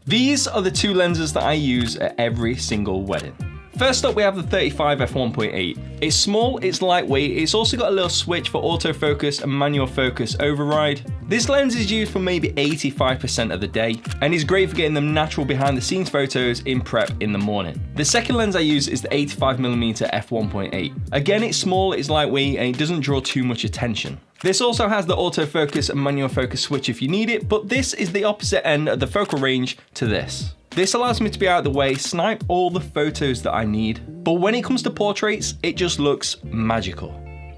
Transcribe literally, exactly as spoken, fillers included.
These are the two lenses that I use at every single wedding. First up, we have the thirty-five f one point eight. It's small, it's lightweight, it's also got a little switch for autofocus and manual focus override. This lens is used for maybe eighty-five percent of the day and is great for getting them natural behind the scenes photos in prep in the morning. The second lens I use is the eighty-five millimeter f one point eight. Again, it's small, it's lightweight, and it doesn't draw too much attention. This also has the autofocus and manual focus switch if you need it, but this is the opposite end of the focal range to this. This allows me to be out of the way, snipe all the photos that I need, but when it comes to portraits, it just looks magical.